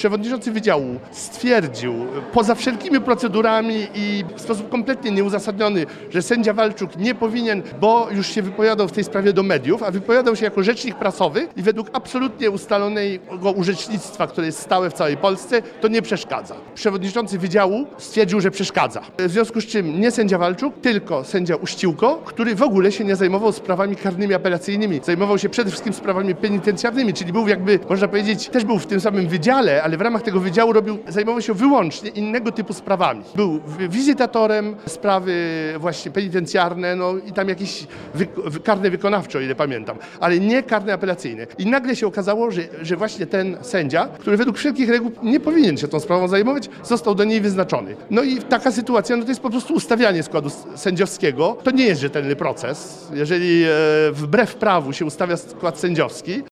przewodniczący wydziału stwierdził poza wszelkimi procedurami i w sposób kompletnie nieuzasadniony, że sędzia Walczuk nie powinien, bo już się wypowiadał w tej sprawie do mediów, a wypowiadał się jako rzecznik prasowy i według absolutnie ustalonego urzecznictwa, które jest stałe w całej Polsce, to nie przeszkadza. Przewodniczący wydziału stwierdził, że przeszkadza. W związku z czym nie sędzia Walczuk, tylko sędzia Uściłko, który w ogóle się nie zajmował sprawami karnymi apelacyjnymi. Zajmował się przede wszystkim sprawami penitencjarnymi, czyli był jakby, można powiedzieć, też był w tym samym wydziale, ale w ramach tego wydziału zajmował się wyłącznie innego typu sprawami. Był wizytatorem, sprawy właśnie penitencjarne, no i tam jakieś karne wykonawcze, o ile pamiętam, ale nie karne apelacyjne. I nagle się okazało, że właśnie ten sędzia, który według wszelkich reguł nie powinien się tą sprawą zajmować, został do niej wyznaczony. No i taka sytuacja, no to jest po prostu ustawianie składu sędziowskiego. To nie jest rzetelny proces. Jeżeli wbrew prawu się ustawia skład sędziowski,